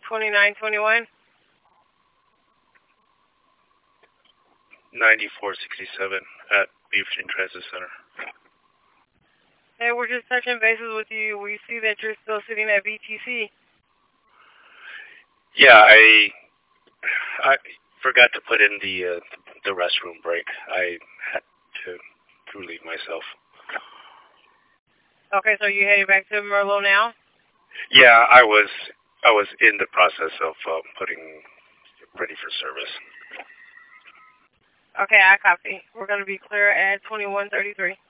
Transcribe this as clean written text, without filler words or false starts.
2921. 9467 at Beaverton Transit Center. Hey, we're just touching bases with you. We see that you're still sitting at BTC. Yeah, I forgot to put in the restroom break. I had to relieve myself. Okay, so you heading back to Merlot now? Yeah, I was in the process of putting ready for service. Okay, I copy. We're going to be clear at 2133.